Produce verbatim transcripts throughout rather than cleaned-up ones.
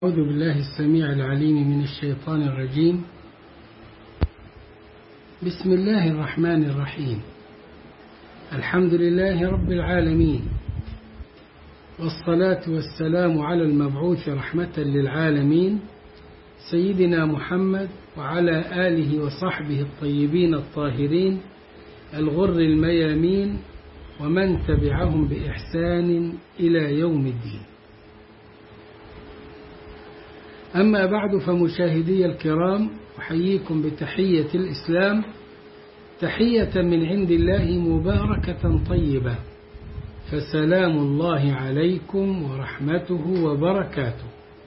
أعوذ بالله السميع العليم من الشيطان الرجيم. بسم الله الرحمن الرحيم. الحمد لله رب العالمين، والصلاة والسلام على المبعوث رحمة للعالمين سيدنا محمد وعلى آله وصحبه الطيبين الطاهرين الغر الميامين ومن تبعهم بإحسان إلى يوم الدين. أما بعد، فمشاهدي الكرام، أحييكم بتحية الإسلام، تحية من عند الله مباركة طيبة، فسلام الله عليكم ورحمته وبركاته.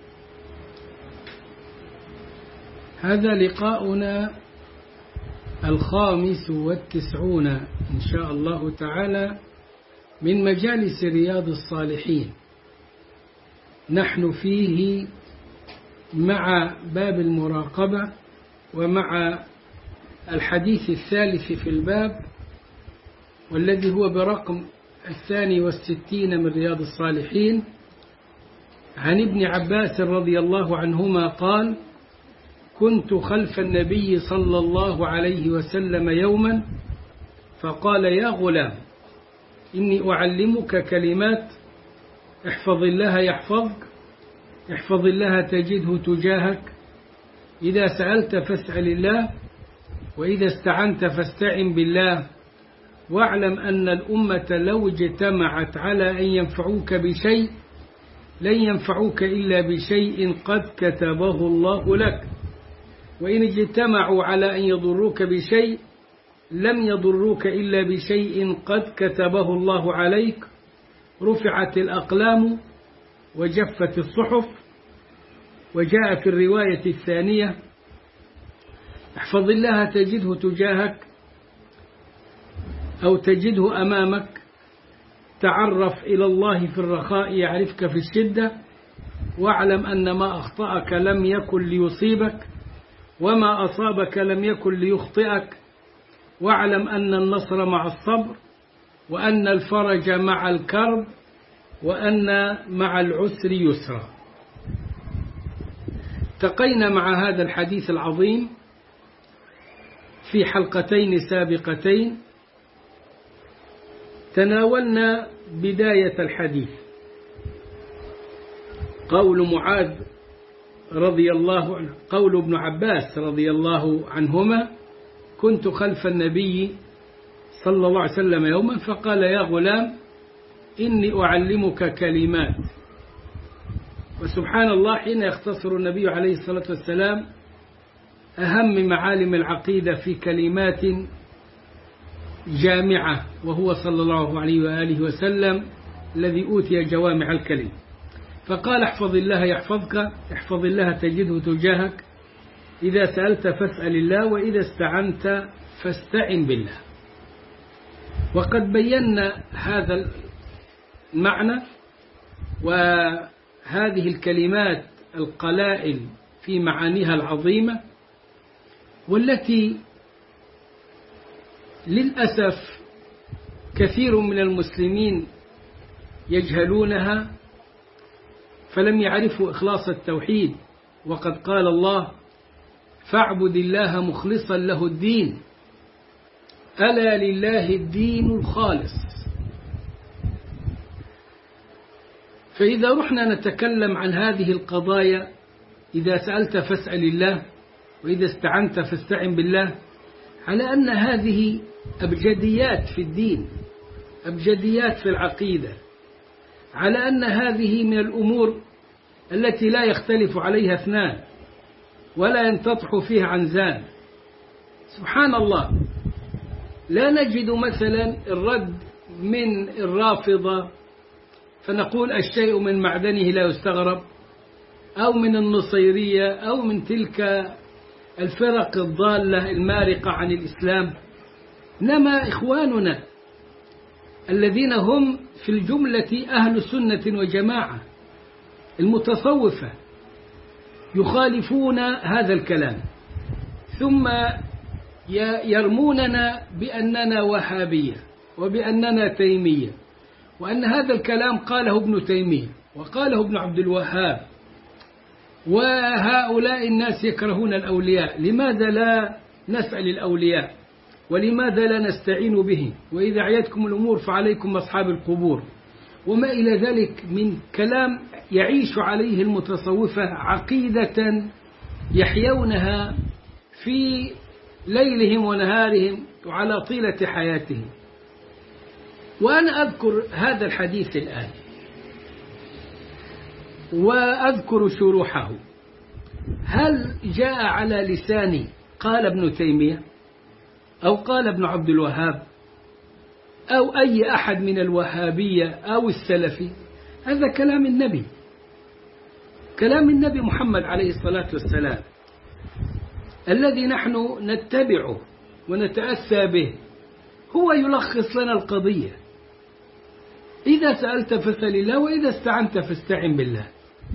هذا لقاؤنا الخامس والتسعون إن شاء الله تعالى من مجالس رياض الصالحين. نحن فيه مع باب المراقبة ومع الحديث الثالث في الباب، والذي هو برقم الثاني والستين من رياض الصالحين، عن ابن عباس رضي الله عنهما قال: كنت خلف النبي صلى الله عليه وسلم يوما فقال: يا غلام، إني أعلمك كلمات، احفظ الله يحفظك، احفظ الله تجده تجاهك، إذا سألت فاسأل الله، وإذا استعنت فاستعن بالله، واعلم أن الأمة لو اجتمعت على أن ينفعوك بشيء لن ينفعوك إلا بشيء قد كتبه الله لك، وإن اجتمعوا على أن يضروك بشيء لم يضروك إلا بشيء قد كتبه الله عليك، رفعت الأقلام وجفت الصحف. وجاء في الرواية الثانية: احفظ الله تجده تجاهك أو تجده أمامك، تعرف إلى الله في الرخاء يعرفك في الشدة، واعلم أن ما أخطأك لم يكن ليصيبك، وما أصابك لم يكن ليخطئك، واعلم أن النصر مع الصبر، وأن الفرج مع الكرب، وأن مع العسر يسرا. التقينا مع هذا الحديث العظيم في حلقتين سابقتين. تناولنا بداية الحديث، قول معاذ رضي الله عنه، قول ابن عباس رضي الله عنهما: كنت خلف النبي صلى الله عليه وسلم يوما فقال: يا غلام، إني أعلمك كلمات. وسبحان الله، حين يختصر النبي عليه الصلاة والسلام أهم معالم العقيدة في كلمات جامعة، وهو صلى الله عليه وآله وسلم الذي أوتي جوامع الكلم، فقال: احفظ الله يحفظك، احفظ الله تجده تجاهك، إذا سألت فاسأل الله، وإذا استعنت فاستعن بالله. وقد بينا هذا المعنى وهذه الكلمات القلائل في معانيها العظيمة، والتي للأسف كثير من المسلمين يجهلونها، فلم يعرفوا إخلاص التوحيد. وقد قال الله: فاعبد الله مخلصا له الدين، ألا لله الدين الخالص. فإذا رحنا نتكلم عن هذه القضايا، إذا سألت فاسأل الله، وإذا استعنت فاستعن بالله، على أن هذه أبجديات في الدين، أبجديات في العقيدة، على أن هذه من الأمور التي لا يختلف عليها اثنان ولا ينتطح فيها عنزان. سبحان الله، لا نجد مثلا الرد من الرافضة فنقول الشيء من معدنه لا يستغرب، أو من النصيرية، أو من تلك الفرق الضالة المارقة عن الإسلام. إنما إخواننا الذين هم في الجملة أهل سنة وجماعة، المتصوفة، يخالفون هذا الكلام، ثم يرموننا بأننا وهابية وبأننا تيمية، وأن هذا الكلام قاله ابن تيمية وقاله ابن عبد الوهاب. وهؤلاء الناس يكرهون الأولياء، لماذا لا نسأل الأولياء؟ ولماذا لا نستعين بهم؟ وإذا عيتكم الأمور فعليكم أصحاب القبور، وما إلى ذلك من كلام يعيش عليه المتصوفة عقيدة يحيونها في ليلهم ونهارهم وعلى طيلة حياتهم. وأنا أذكر هذا الحديث الآن وأذكر شروحه. هل جاء على لساني قال ابن تيمية أو قال ابن عبد الوهاب أو أي أحد من الوهابية أو السلفي؟ هذا كلام النبي، كلام النبي محمد عليه الصلاة والسلام الذي نحن نتبعه ونتأسى به. هو يلخص لنا القضية: إذا سألت فاسأل الله، وإذا استعنت فاستعن بالله.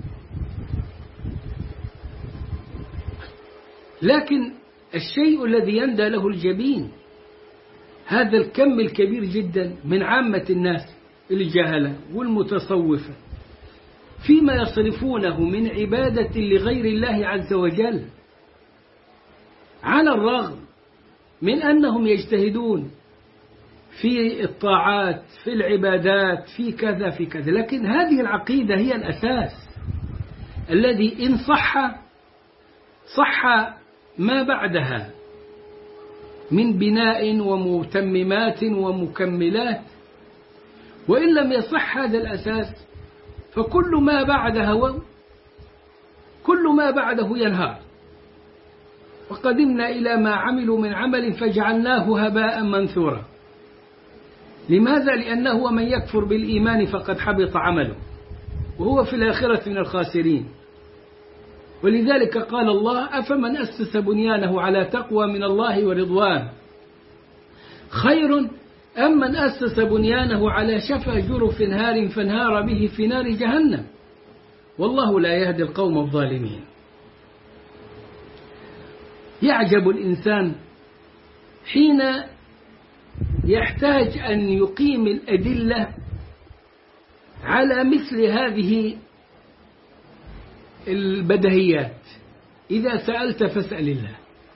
لكن الشيء الذي يندى له الجبين هذا الكم الكبير جدا من عامة الناس الجهلة والمتصوفة فيما يصرفونه من عبادة لغير الله عز وجل، على الرغم من أنهم يجتهدون في الطاعات في العبادات في كذا في كذا، لكن هذه العقيدة هي الأساس الذي إن صح صح ما بعدها من بناء ومتممات ومكملات، وإن لم يصح هذا الأساس فكل ما بعده كل ما بعده ينهار. وقدمنا إلى ما عملوا من عمل فجعلناه هباء منثورا. لماذا؟ لأنه ومن يكفر بالإيمان فقد حبط عمله وهو في الآخرة من الخاسرين. ولذلك قال الله: أفمن أسس بنيانه على تقوى من الله ورضوان خير أم من أسس بنيانه على شفا جرف نهار فانهار به في نار جهنم والله لا يهدي القوم الظالمين. يعجب الإنسان حين يحتاج أن يقيم الأدلة على مثل هذه البدهيات. إذا سألت فاسأل الله،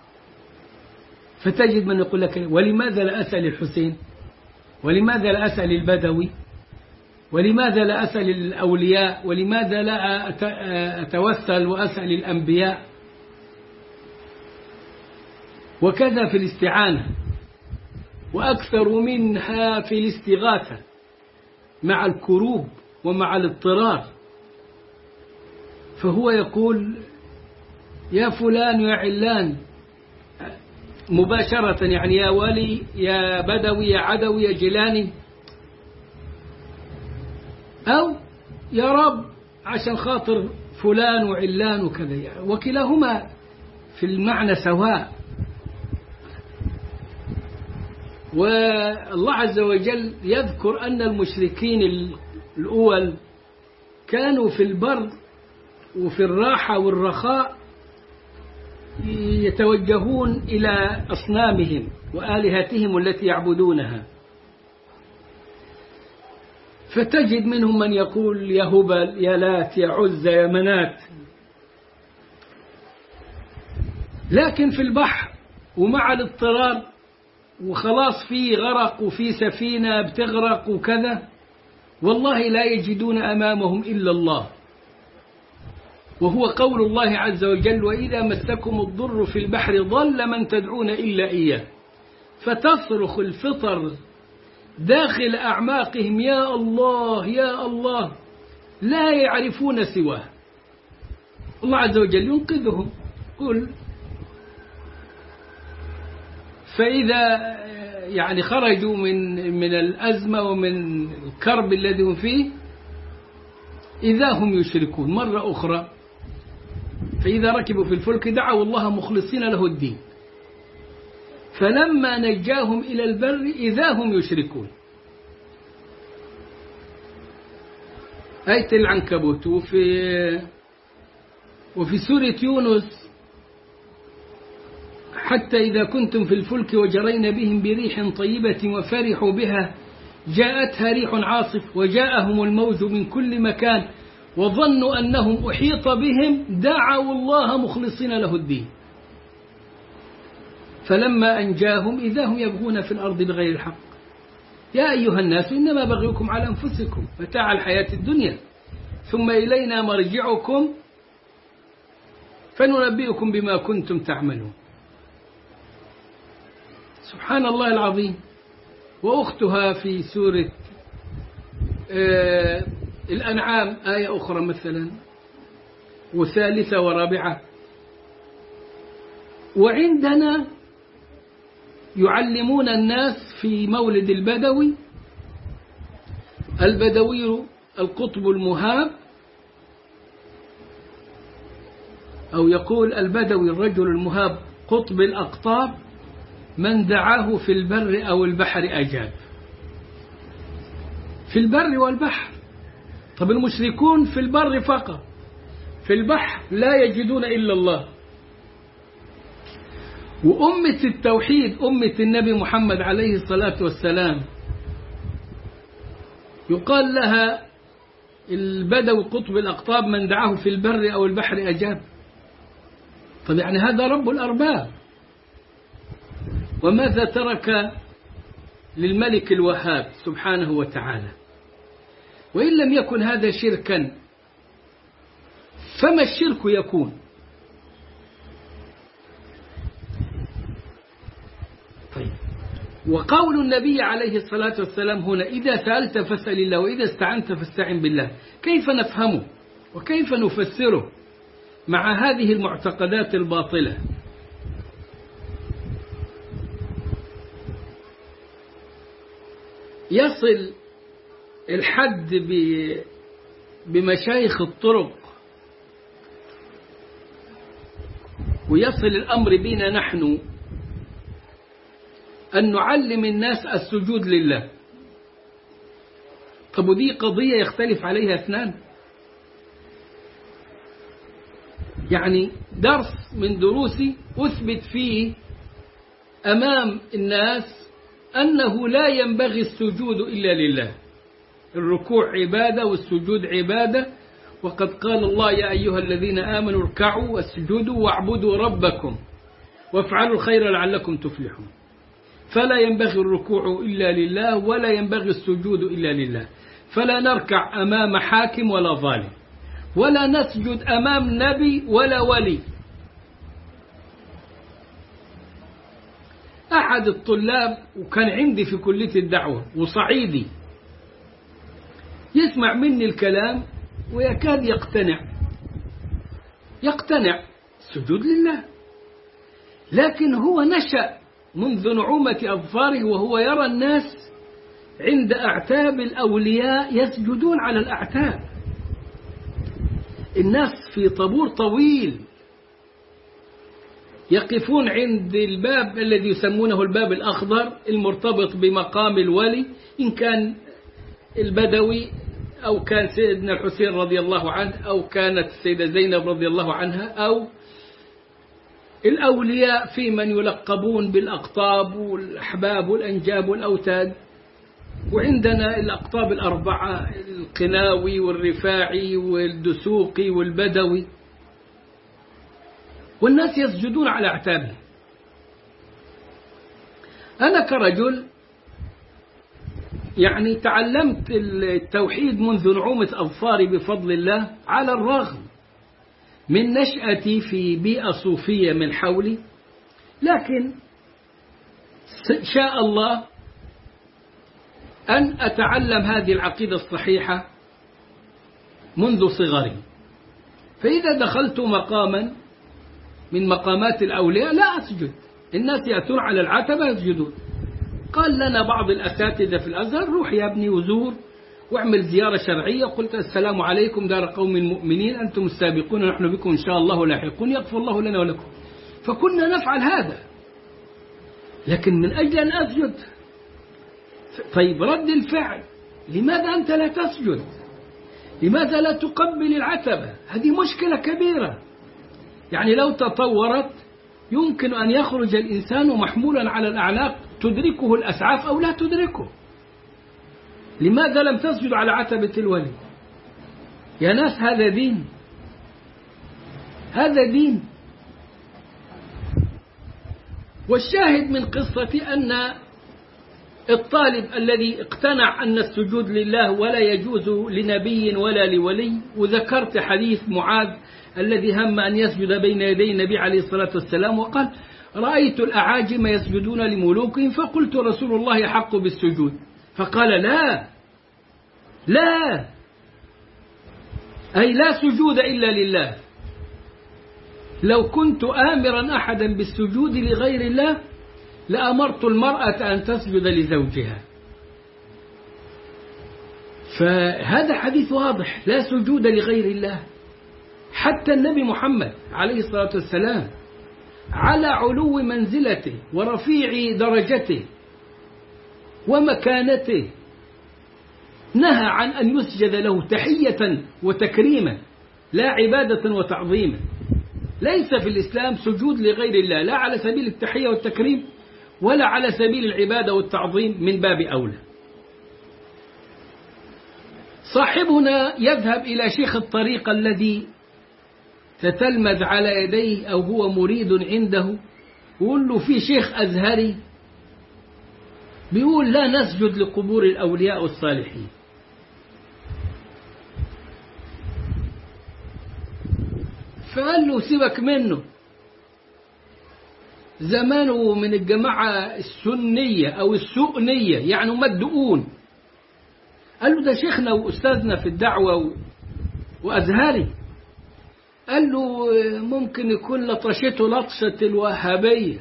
فتجد من يقول لك: ولماذا لا أسأل الحسين؟ ولماذا لا أسأل البدوي؟ ولماذا لا أسأل الأولياء؟ ولماذا لا أتوسل وأسأل الأنبياء؟ وكذا في الاستعانة، وأكثر منها في الاستغاثة مع الكروب ومع الاضطرار. فهو يقول: يا فلان يا علان، مباشرة، يعني يا ولي يا بدوي يا عدوي يا جيلاني، أو يا رب عشان خاطر فلان وعلان وكذا، وكلاهما في المعنى سواء. والله عز وجل يذكر أن المشركين الأول كانوا في البر وفي الراحة والرخاء يتوجهون إلى أصنامهم وآلهتهم التي يعبدونها، فتجد منهم من يقول: يا هبل يا لات يا عزة يا منات. لكن في البحر ومع الاضطرار وخلاص في غرق وفي سفينة بتغرق وكذا، والله لا يجدون أمامهم إلا الله، وهو قول الله عز وجل: وإذا مسكم الضر في البحر ضل من تدعون إلا إياه فتصرخ الفطر داخل أعماقهم: يا الله يا الله، لا يعرفون سواه. الله عز وجل ينقذهم. قل فإذا يعني خرجوا من من الأزمة ومن الكرب الذي هم فيه إذا هم يشركون مرة أخرى. فإذا ركبوا في الفلك دعوا الله مخلصين له الدين، فلما نجاهم إلى البر إذا هم يشركون. آية العنكبوت. وفي وفي سورة يونس: حتى إذا كنتم في الفلك وجرين بهم بريح طيبة وفرحوا بها جاءتها ريح عاصف وجاءهم الموج من كل مكان وظنوا أنهم أحيط بهم دعوا الله مخلصين له الدين، فلما أنجاهم إذا هم يبغون في الأرض بغير الحق. يا أيها الناس إنما بغيكم على أنفسكم متاع الحياة الدنيا ثم إلينا مرجعكم فننبئكم بما كنتم تعملون. سبحان الله العظيم. وأختها في سورة آه الأنعام آية أخرى مثلا، وثالثة ورابعة. وعندنا يعلمون الناس في مولد البدوي، البدوي القطب المهاب، أو يقول البدوي الرجل المهاب قطب الأقطاب، من دعاه في البر أو البحر أجاب. في البر والبحر. طب المشركون في البر فقط، في البحر لا يجدون إلا الله. وأمة التوحيد أمة النبي محمد عليه الصلاة والسلام يقال لها البدوي قطب الأقطاب من دعاه في البر أو البحر أجاب. طب يعني هذا رب الأرباب. وماذا ترك للملك الوهاب سبحانه وتعالى؟ وإن لم يكن هذا شركا فما الشرك يكون؟ طيب. وقول النبي عليه الصلاة والسلام هنا إذا سألت فاسأل الله وإذا استعنت فاستعن بالله، كيف نفهمه وكيف نفسره مع هذه المعتقدات الباطلة؟ يصل الحد بمشايخ الطرق ويصل الأمر بنا نحن أن نعلم الناس السجود لله. طب ودي قضية يختلف عليها اثنان. يعني درس من دروسي أثبت فيه أمام الناس أنه لا ينبغي السجود إلا لله. الركوع عبادة والسجود عبادة، وقد قال الله يا أيها الذين آمنوا اركعوا واسجدوا واعبدوا ربكم وافعلوا الخير لعلكم تفلحون. فلا ينبغي الركوع إلا لله ولا ينبغي السجود إلا لله. فلا نركع أمام حاكم ولا ظالم، ولا نسجد أمام نبي ولا ولي. أحد الطلاب وكان عندي في كلية الدعوة وصعيدي يسمع مني الكلام ويكاد يقتنع يقتنع السجود لله، لكن هو نشأ منذ نعومة أظفاره وهو يرى الناس عند أعتاب الأولياء يسجدون على الأعتاب. الناس في طابور طويل يقفون عند الباب الذي يسمونه الباب الأخضر المرتبط بمقام الولي، إن كان البدوي أو كان سيدنا الحسين رضي الله عنه أو كانت السيدة زينب رضي الله عنها أو الأولياء في من يلقبون بالأقطاب والأحباب والأنجاب والأوتاد. وعندنا الأقطاب الأربعة القناوي والرفاعي والدسوقي والبدوي، والناس يسجدون على أعتابهم. أنا كرجل يعني تعلمت التوحيد منذ نعومة أظفاري بفضل الله، على الرغم من نشأتي في بيئة صوفية من حولي، لكن شاء الله أن أتعلم هذه العقيدة الصحيحة منذ صغري. فإذا دخلت مقاما من مقامات الأولياء لا أسجد، الناس يأتون على العتبة يسجدون. قال لنا بعض الأساتذة في الأزهر روح يا ابني وزور واعمل زيارة شرعية. قلت السلام عليكم دار قوم مؤمنين أنتم السابقون ونحن بكم إن شاء الله لاحقون يغفر الله لنا ولكم. فكنا نفعل هذا، لكن من أجل أن أسجد. طيب رد الفعل، لماذا أنت لا تسجد؟ لماذا لا تقبل العتبة؟ هذه مشكلة كبيرة. يعني لو تطورت يمكن أن يخرج الإنسان محمولا على الأعناق تدركه الأسعاف أو لا تدركه. لماذا لم تسجد على عتبة الولي؟ يا ناس هذا دين، هذا دين. والشاهد من قصتي أن الطالب الذي اقتنع أن السجود لله ولا يجوز لنبي ولا لولي، وذكرت حديث معاذ الذي هم أن يسجد بين يدي النبي عليه الصلاة والسلام وقال رأيت الأعاجم يسجدون لملوكهم فقلت رسول الله يحق بالسجود، فقال لا لا، أي لا سجود إلا لله. لو كنت آمرا أحدا بالسجود لغير الله لأمرت المرأة أن تسجد لزوجها. فهذا حديث واضح، لا سجود لغير الله. حتى النبي محمد عليه الصلاة والسلام على علو منزلته ورفيع درجته ومكانته نهى عن أن يسجد له تحية وتكريما لا عبادة وتعظيما. ليس في الإسلام سجود لغير الله، لا على سبيل التحية والتكريم ولا على سبيل العبادة والتعظيم، من باب أولى. صاحبنا يذهب إلى شيخ الطريق الذي تتلمذ على يديه أو هو مريد عنده، ويقول له في شيخ أزهري بيقول لا نسجد لقبور الأولياء والصالحين. فقال له سيبك منه، زمانه من الجماعة السنية أو السؤنية، يعني مدؤون. قال له ده شيخنا وأستاذنا في الدعوة وأزهري. قال له ممكن يكون لطشته لطشة الوهابية.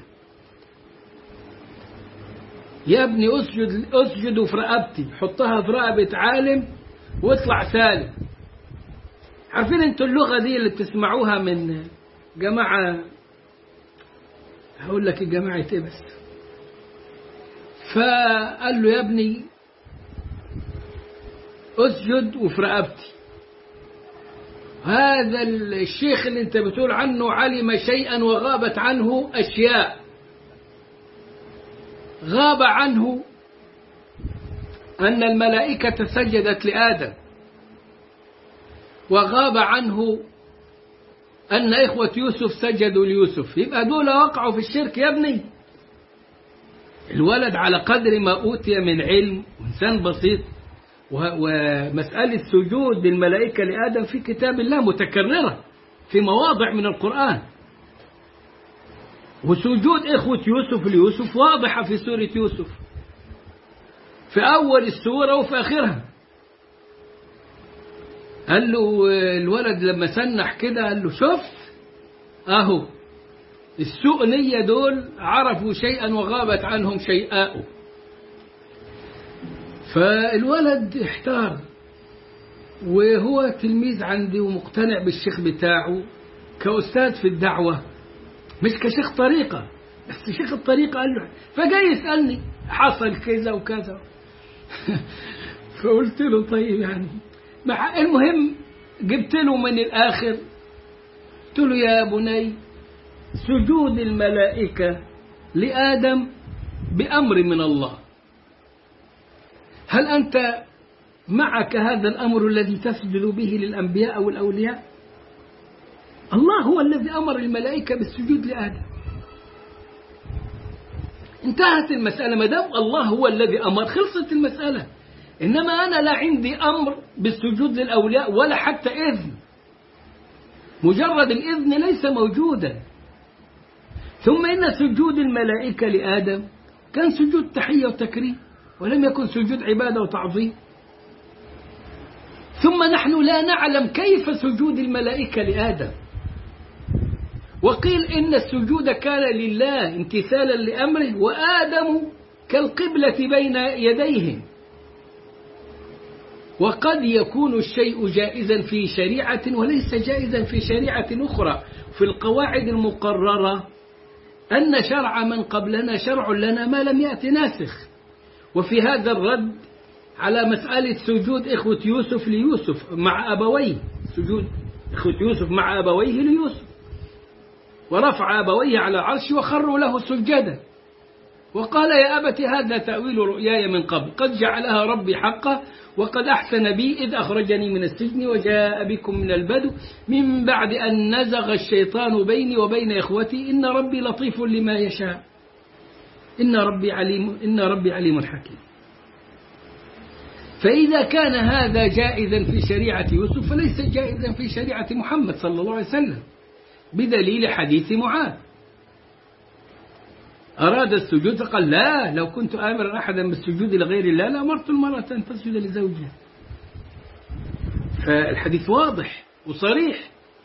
يا ابني أسجد أسجد في رقبتي، حطها في رقبة عالم واطلع سالم. عارفين انتوا اللغة دي اللي بتسمعوها من جماعة، هقول لك الجماعة ايه بس. فقال له يا ابني أسجد وفي رقبتي. هذا الشيخ اللي انت بتقول عنه علم شيئا وغابت عنه أشياء. غاب عنه أن الملائكة سجدت لآدم، وغاب عنه أن إخوة يوسف سجدوا ليوسف. يبقى دول وقعوا في الشرك يا ابني. الولد على قدر ما أوتي من علم، إنسان بسيط، ومسألة سجود الملائكة لآدم في كتاب الله متكررة في مواضع من القرآن، وسجود إخوة يوسف ليوسف واضحة في سورة يوسف في أول السورة وفي آخرها. قال له الولد لما سنح كده قال له شوف أهو السؤنية دول عرفوا شيئا وغابت عنهم شيئاء. فالولد احتار، وهو تلميذ عندي ومقتنع بالشيخ بتاعه كأستاذ في الدعوة مش كشيخ طريقة، بس شيخ الطريقة قال له. فجاي يسألني حصل كذا وكذا. فقلت له طيب يعني مع المهم جبت له من الآخر، قلت له يا بني سجود الملائكة لآدم بأمر من الله، هل أنت معك هذا الأمر الذي تسجد به للأنبياء أو الأولياء؟ الله هو الذي أمر الملائكة بالسجود لآدم. انتهت المسألة، ما دام الله هو الذي أمر خلصت المسألة. إنما أنا لا عندي أمر بالسجود للأولياء ولا حتى إذن، مجرد الإذن ليس موجودا. ثم إن سجود الملائكة لآدم كان سجود تحية وتكريم، ولم يكن سجود عبادة وتعظيم. ثم نحن لا نعلم كيف سجود الملائكة لآدم. وقيل إن السجود كان لله امتثالا لأمره، وآدم كالقبلة بين يديهم. وقد يكون الشيء جائزا في شريعة وليس جائزا في شريعة أخرى. في القواعد المقررة أن شرع من قبلنا شرع لنا ما لم يأت ناسخ. وفي هذا الرد على مسألة سجود إخوة يوسف ليوسف مع أبويه، سجود إخوة يوسف مع أبويه ليوسف، ورفع أبويه على العرش وخروا له سجدا. وقال يا أبت هذا تأويل رؤياي من قبل قد جعلها ربي حقا وقد أحسن بي إذ أخرجني من السجن وجاء بكم من البدو من بعد أن نزغ الشيطان بيني وبين إخوتي إن ربي لطيف لما يشاء إن ربي عليم إن ربي عليم حكيم. فإذا كان هذا جائزا في شريعة يوسف فليس جائزا في شريعة محمد صلى الله عليه وسلم بدليل حديث معاذ أراد السجود فقال لا لو كنت آمرا أحدا بالسجود لغير الله لأمرت المرأة أن تسجد لزوجها. فالحديث واضح وصريح.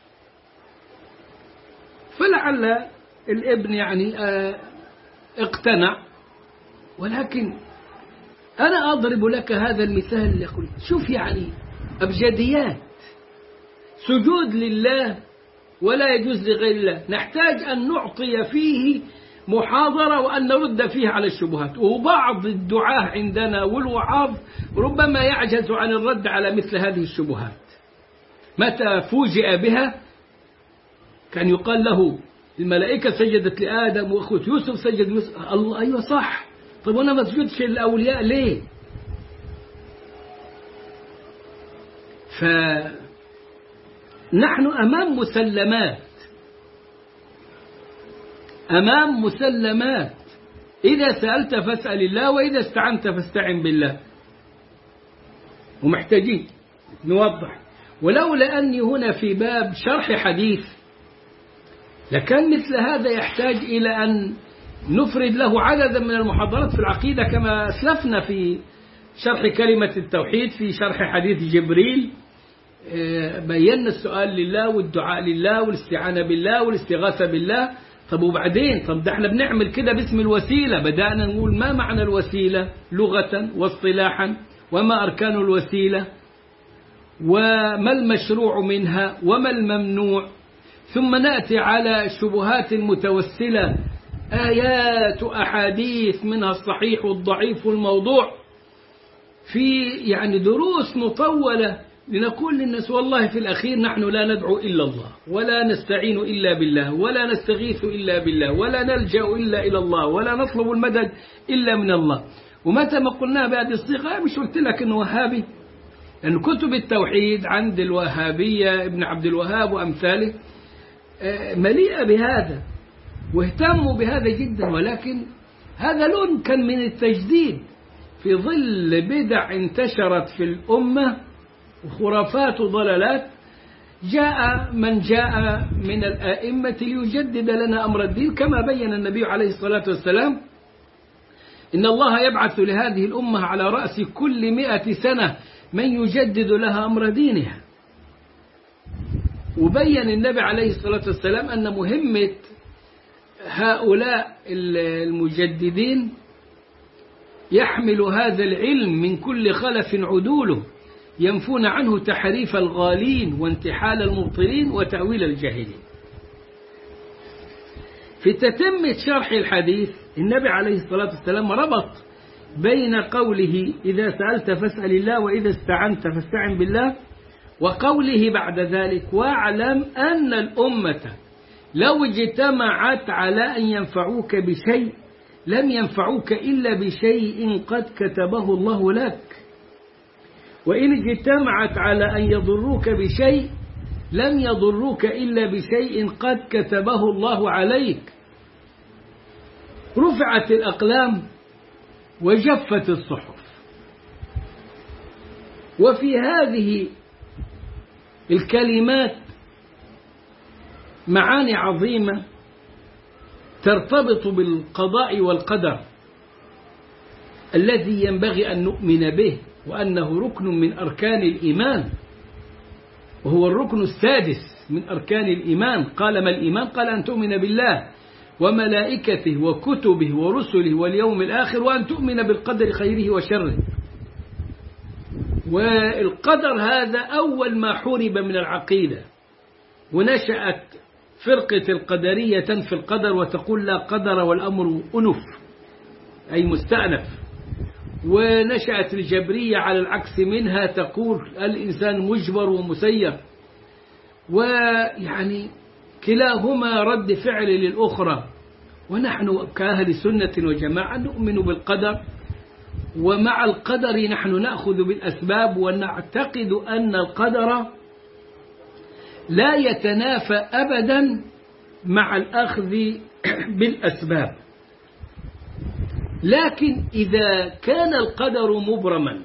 فلعل الابن يعني اقتنع، ولكن أنا أضرب لك هذا المثال يقول شوف يعني أبجديات سجود لله ولا يجوز لغير الله، نحتاج أن نعطي فيه محاضرة وأن نرد فيه على الشبهات. وبعض الدعاة عندنا والوعاظ ربما يعجز عن الرد على مثل هذه الشبهات. متى فوجئ بها كان يقال له الملائكة سجدت لآدم وأخوة يوسف سجد يوسف. الله أيوة صح، طب وأنا ما سجدش للأولياء ليه؟ فنحن أمام مسلمات أمام مسلمات إذا سألت فاسأل الله وإذا استعنت فاستعن بالله. ومحتاجين نوضح، ولولا أني هنا في باب شرح حديث لكان مثل هذا يحتاج إلى أن نفرد له عددا من المحاضرات في العقيدة كما أسلفنا في شرح كلمة التوحيد في شرح حديث جبريل. بينا السؤال لله والدعاء لله والاستعانة بالله والاستغاثة بالله. طب وبعدين طب ده احنا بنعمل كده باسم الوسيلة. بدأنا نقول ما معنى الوسيلة لغة واصطلاحا وما أركان الوسيلة وما المشروع منها وما الممنوع، ثم نأتي على الشبهات المتوسلة آيات أحاديث منها الصحيح والضعيف والموضوع في يعني دروس مطولة لنقول للناس والله في الأخير نحن لا ندعو إلا الله ولا نستعين إلا بالله ولا نستغيث إلا بالله ولا نلجأ إلا إلى الله ولا نطلب المدد إلا من الله. ومتى ما قلنا بهذه الصيغة مش قلت لك أنه وهابي، لأن كتب التوحيد عند الوهابية ابن عبد الوهاب وأمثاله مليئة بهذا واهتموا بهذا جدا، ولكن هذا لون كان من التجديد في ظل بدع انتشرت في الأمة وخرافات وضلالات. جاء من جاء من الآئمة ليجدد لنا أمر الدين كما بين النبي عليه الصلاة والسلام إن الله يبعث لهذه الأمة على رأس كل مئة سنة من يجدد لها أمر دينها. وبين النبي عليه الصلاة والسلام أن مهمة هؤلاء المجددين يحمل هذا العلم من كل خلف عدوله ينفون عنه تحريف الغالين وانتحال المبطلين وتأويل الجاهلين. في تتمة شرح الحديث النبي عليه الصلاة والسلام ربط بين قوله إذا سألت فاسأل الله وإذا استعنت فاستعن بالله وقوله بعد ذلك واعلم أن الأمة لو اجتمعت على أن ينفعوك بشيء لم ينفعوك إلا بشيء قد كتبه الله لك، وإن اجتمعت على أن يضروك بشيء لم يضروك إلا بشيء قد كتبه الله عليك. رفعت الأقلام وجفت الصحف. وفي هذه الكلمات معاني عظيمة ترتبط بالقضاء والقدر الذي ينبغي أن نؤمن به، وأنه ركن من أركان الإيمان، وهو الركن السادس من أركان الإيمان. قال ما الإيمان؟ قال أن تؤمن بالله وملائكته وكتبه ورسله واليوم الآخر وأن تؤمن بالقدر خيره وشره. والقدر هذا أول ما حرب من العقيدة، ونشأت فرقة القدرية تنفي القدر وتقول لا قدر والأمر أنف أي مستأنف، ونشأت الجبرية على العكس منها تقول الإنسان مجبر ومسير، ويعني كلاهما رد فعل للأخرى. ونحن كأهل سنة وجماعة نؤمن بالقدر، ومع القدر نحن نأخذ بالأسباب، ونعتقد أن القدر لا يتنافى أبدا مع الأخذ بالأسباب. لكن إذا كان القدر مبرما،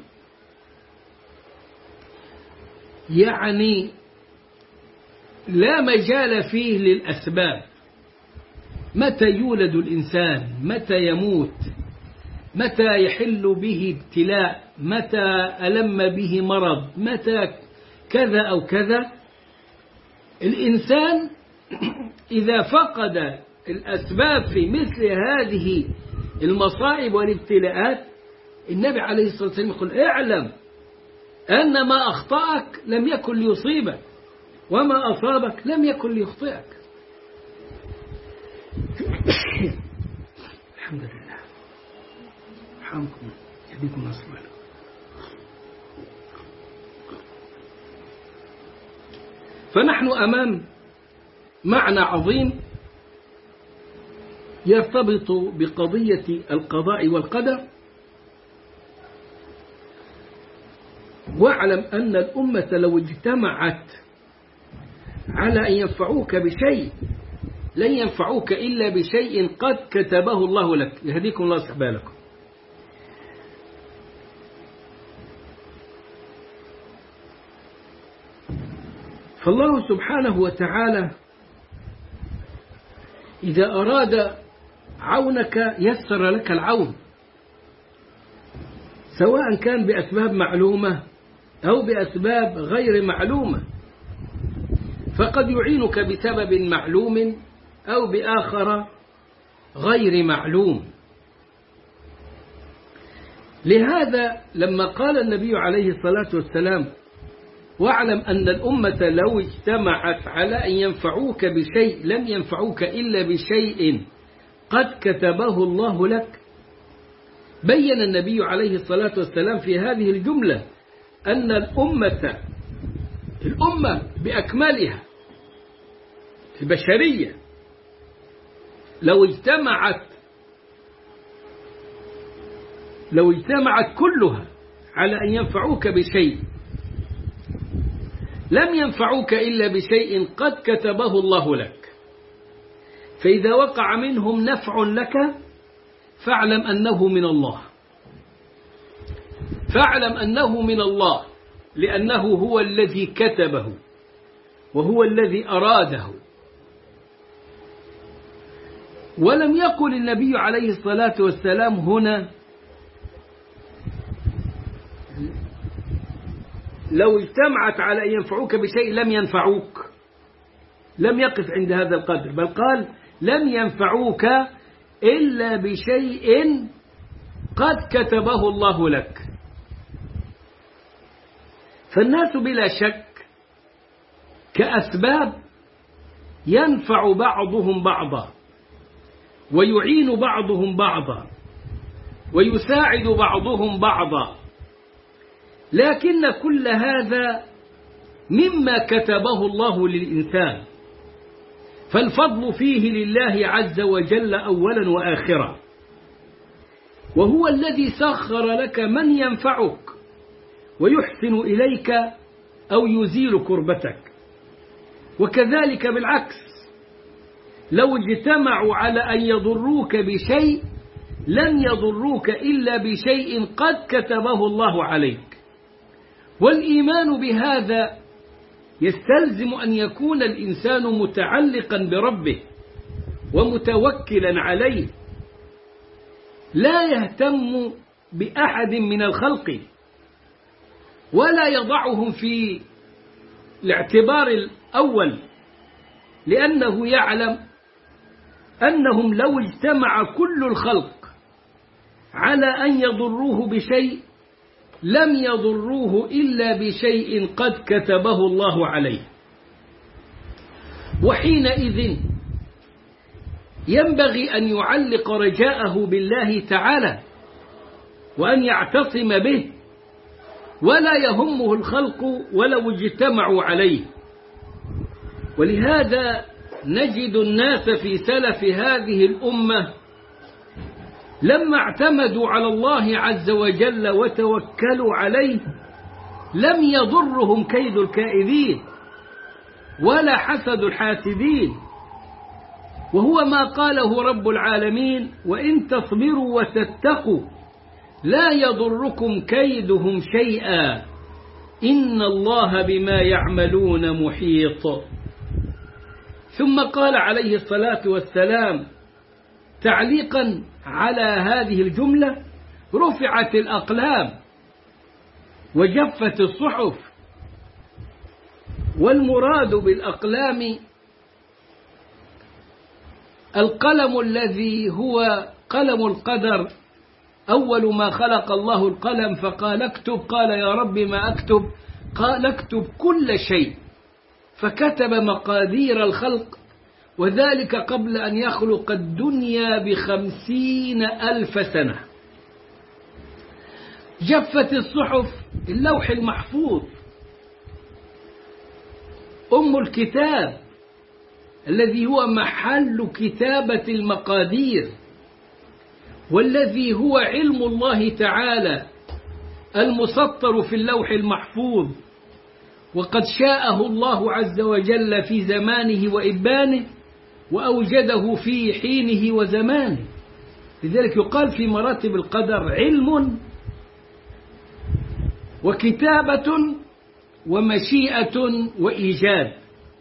يعني لا مجال فيه للأسباب، متى يولد الإنسان، متى يموت، متى يحل به ابتلاء، متى ألم به مرض، متى كذا أو كذا، الإنسان إذا فقد الأسباب في مثل هذه المصائب والابتلاءات، النبي عليه الصلاة والسلام يقول: اعلم أن ما أخطأك لم يكن ليصيبك، وما أصابك لم يكن ليخطئك. الحمد لله. رحمكم يهديكم نصر الله. فنحن أمام معنى عظيم يرتبط بقضية القضاء والقدر. واعلم أن الأمة لو اجتمعت على أن ينفعوك بشيء لن ينفعوك إلا بشيء قد كتبه الله لك. يهديكم الله ويصلح بالكم. فالله سبحانه وتعالى إذا أراد عونك يسر لك العون، سواء كان بأسباب معلومة أو بأسباب غير معلومة، فقد يعينك بسبب معلوم أو بآخر غير معلوم. لهذا لما قال النبي عليه الصلاة والسلام: واعلم أن الأمة لو اجتمعت على أن ينفعوك بشيء لم ينفعوك إلا بشيء قد كتبه الله لك، بين النبي عليه الصلاة والسلام في هذه الجملة أن الأمة الأمة بأكملها البشرية لو اجتمعت لو اجتمعت كلها على أن ينفعوك بشيء لم ينفعوك إلا بشيء قد كتبه الله لك. فإذا وقع منهم نفع لك فاعلم أنه من الله، فاعلم أنه من الله، لأنه هو الذي كتبه وهو الذي أراده. ولم يقل النبي عليه الصلاة والسلام هنا لو اجتمعت على أن ينفعوك بشيء لم ينفعوك، لم يقف عند هذا القدر، بل قال لم ينفعوك إلا بشيء قد كتبه الله لك. فالناس بلا شك كأسباب ينفع بعضهم بعضا، ويعين بعضهم بعضا، ويساعد بعضهم بعضا، لكن كل هذا مما كتبه الله للإنسان، فالفضل فيه لله عز وجل أولا وآخرا، وهو الذي سخر لك من ينفعك ويحسن إليك أو يزيل كربتك. وكذلك بالعكس، لو اجتمعوا على أن يضروك بشيء لن يضروك إلا بشيء قد كتبه الله عليك. والإيمان بهذا يستلزم أن يكون الإنسان متعلقا بربه ومتوكلا عليه، لا يهتم بأحد من الخلق ولا يضعهم في الاعتبار الأول، لأنه يعلم أنهم لو اجتمع كل الخلق على أن يضروه بشيء لم يضروه إلا بشيء قد كتبه الله عليه. وحينئذ ينبغي أن يعلق رجاءه بالله تعالى وأن يعتصم به، ولا يهمه الخلق ولو اجتمعوا عليه. ولهذا نجد الناس في سلف هذه الأمة لما اعتمدوا على الله عز وجل وتوكلوا عليه لم يضرهم كيد الكائدين ولا حسد الحاسدين، وهو ما قاله رب العالمين: وإن تصبروا وتتقوا لا يضركم كيدهم شيئا إن الله بما يعملون محيط. ثم قال عليه الصلاة والسلام تعليقا على هذه الجملة: رفعت الأقلام وجفت الصحف. والمراد بالأقلام القلم الذي هو قلم القدر. أول ما خلق الله القلم فقال اكتب، قال يا رب ما أكتب؟ قال اكتب كل شيء، فكتب مقادير الخلق، وذلك قبل أن يخلق الدنيا بخمسين ألف سنة. جفت الصحف، اللوح المحفوظ أم الكتاب الذي هو محل كتابة المقادير، والذي هو علم الله تعالى المسطر في اللوح المحفوظ، وقد شاءه الله عز وجل في زمانه وإبانه، وأوجده في حينه وزمانه. لذلك يقال في مراتب القدر علم وكتابة ومشيئة وإيجاد.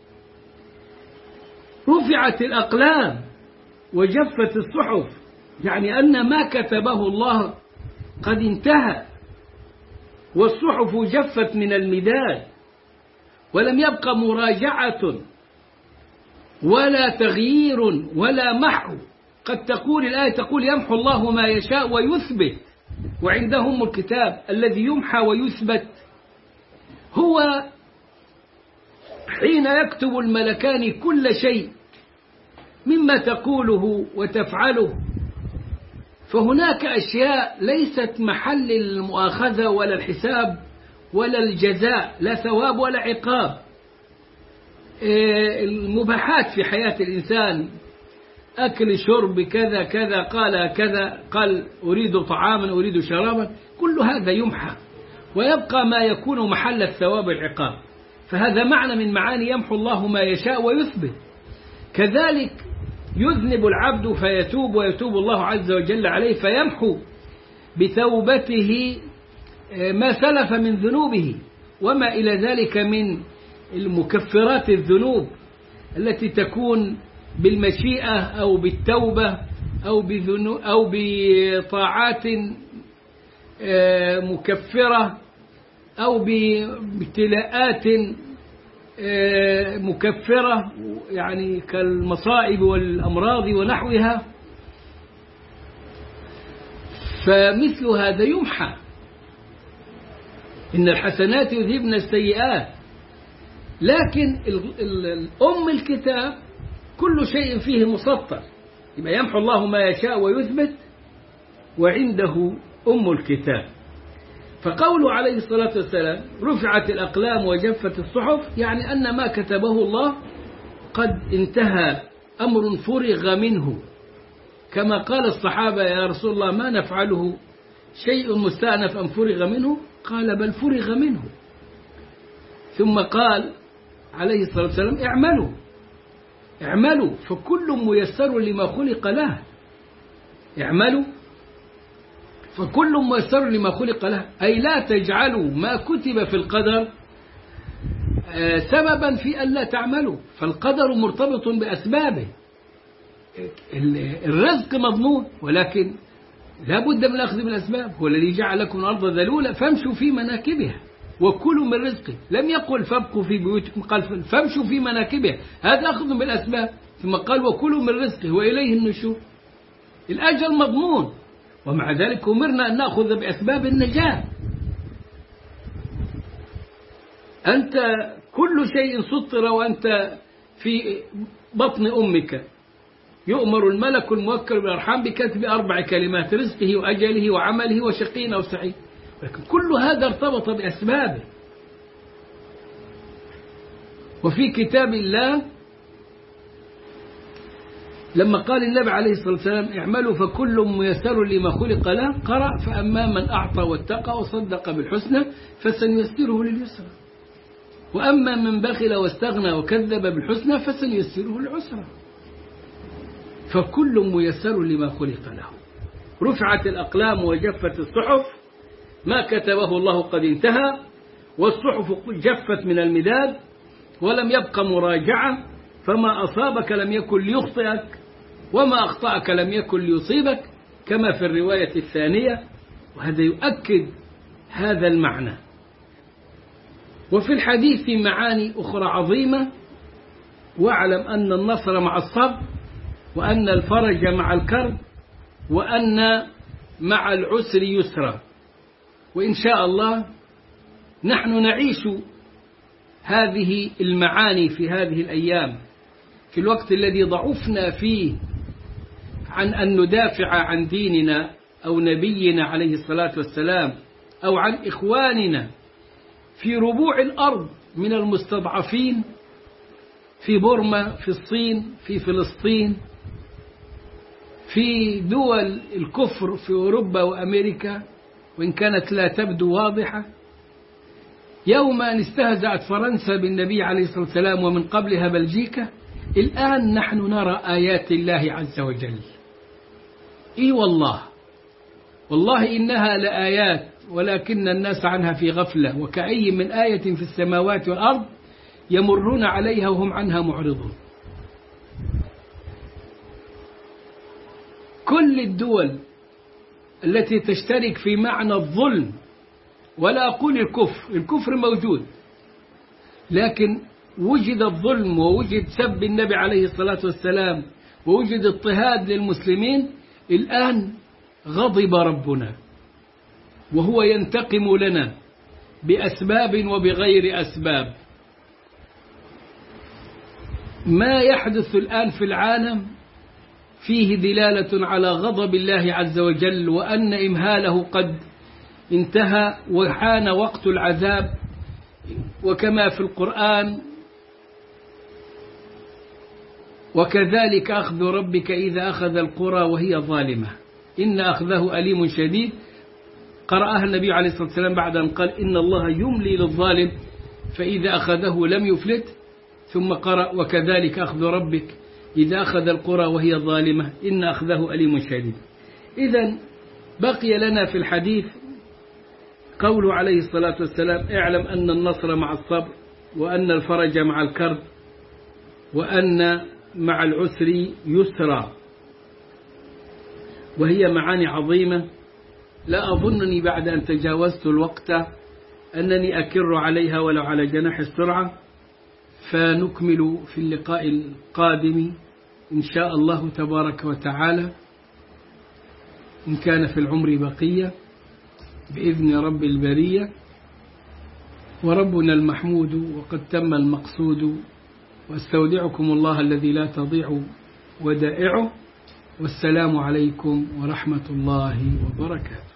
رفعت الأقلام وجفت الصحف، يعني أن ما كتبه الله قد انتهى، والصحف جفت من المداد، ولم يبقى مراجعة ولا تغيير ولا محو. قد تقول الآية تقول يمحو الله ما يشاء ويثبت، وعندهم الكتاب الذي يمحى ويثبت هو حين يكتب الملكان كل شيء مما تقوله وتفعله. فهناك أشياء ليست محل المؤاخذة ولا الحساب ولا الجزاء، لا ثواب ولا عقاب. المباحات في حياة الإنسان، أكل شرب كذا كذا، قال كذا، قال أريد طعاما أريد شرابا، كل هذا يمحى ويبقى ما يكون محل الثواب والعقاب. فهذا معنى من معاني يمحو الله ما يشاء ويثبت. كذلك يذنب العبد فيتوب ويتوب الله عز وجل عليه فيمحو بتوبته ما سلف من ذنوبه وما إلى ذلك من المكفرات الذنوب التي تكون بالمشيئة أو بالتوبة أو بذنو أو بطاعات مكفرة أو بابتلاءات مكفرة، يعني كالمصائب والأمراض ونحوها. فمثل هذا يمحى. إن الحسنات يذهبن السيئات. لكن الأم الكتاب كل شيء فيه مسطر، يبقى يمحو الله ما يشاء ويثبت، وعنده أم الكتاب. فقوله عليه الصلاة والسلام رفعت الأقلام وجفت الصحف، يعني أن ما كتبه الله قد انتهى، أمر فرغ منه. كما قال الصحابة يا رسول الله ما نفعله، شيء مستأنف أم فرغ منه؟ قال بل فرغ منه. ثم قال عليه الصلاة والسلام اعملوا اعملوا فكل ميسر لما خلق له. اعملوا فكل ميسر لما خلق له، أي لا تجعلوا ما كتب في القدر سببا في أن لا تعملوا، فالقدر مرتبط بأسبابه. الرزق مضمون، ولكن لا بد من الأخذ بالأسباب. هو الذي جعل لكم الأرض ذلولا فامشوا في مناكبها وكلوا من رزقه. لم يقل فابقوا في بيوتكم، قال فامشوا في مناكبها، هذا أخذ بالأسباب. ثم قال وكلوا من رزقه وإليه النشور. الأجل مضمون، ومع ذلك أمرنا أن نأخذ بأسباب النجاة. أنت كل شيء سطر وأنت في بطن أمك، يؤمر الملك الموكل بالأرحام بكتب أربع كلمات: رزقه وأجله وعمله وشقي أو سعيد. لكن كل هذا ارتبط بأسبابه. وفي كتاب الله لما قال النبي عليه الصلاة والسلام اعملوا فكل ميسر لما خلق له، قرأ فأما من أعطى واتقى وصدق بالحسنى فسنيسره لليسرى، وأما من بخل واستغنى وكذب بالحسنى فسنيسره للعسرى. فكل ميسر لما خلق له. رفعت الأقلام وجفت الصحف، ما كتبه الله قد انتهى، والصحف جفت من المداد ولم يبق مراجعة، فما أصابك لم يكن ليخطئك وما أخطأك لم يكن ليصيبك، كما في الرواية الثانية. وهذا يؤكد هذا المعنى. وفي الحديث معاني أخرى عظيمة: واعلم أن النصر مع الصبر، وأن الفرج مع الكرب، وأن مع العسر يسرا. وإن شاء الله نحن نعيش هذه المعاني في هذه الأيام، في الوقت الذي ضعفنا فيه عن أن ندافع عن ديننا أو نبينا عليه الصلاة والسلام، أو عن إخواننا في ربوع الأرض من المستضعفين، في بورما، في الصين، في فلسطين، في دول الكفر في أوروبا وأمريكا، وإن كانت لا تبدو واضحة. يوم أن استهزأت فرنسا بالنبي عليه الصلاة والسلام ومن قبلها بلجيكا، الآن نحن نرى آيات الله عز وجل. إي والله والله إنها لآيات، ولكن الناس عنها في غفلة. وكأي من آية في السماوات والأرض يمرون عليها وهم عنها معرضون. كل الدول التي تشترك في معنى الظلم، ولا أقول الكفر، الكفر موجود، لكن وجد الظلم ووجد سب النبي عليه الصلاة والسلام ووجد اضطهاد للمسلمين، الآن غضب ربنا وهو ينتقم لنا بأسباب وبغير أسباب. ما يحدث الآن في العالم فيه دلالة على غضب الله عز وجل، وأن إمهاله قد انتهى وحان وقت العذاب. وكما في القرآن: وكذلك أخذ ربك إذا أخذ القرى وهي ظالمة إن أخذه أليم شديد. قرأها النبي عليه الصلاة والسلام بعد أن قال إن الله يملي للظالم فإذا أخذه لم يفلت، ثم قرأ وكذلك أخذ ربك إذا أخذ القرى وهي ظالمة إن أخذه أليم شديد. إذن بقي لنا في الحديث قوله عليه الصلاة والسلام: اعلم أن النصر مع الصبر، وأن الفرج مع الكرب، وأن مع العسر يسرا. وهي معاني عظيمة لا أظنني بعد أن تجاوزت الوقت أنني أكر عليها ولو على جناح السرعة. فنكمل في اللقاء القادم إن شاء الله تبارك وتعالى، إن كان في العمر بقية، بإذن رب البرية. وربنا المحمود وقد تم المقصود، واستودعكم الله الذي لا تضيع ودائعه. والسلام عليكم ورحمة الله وبركاته.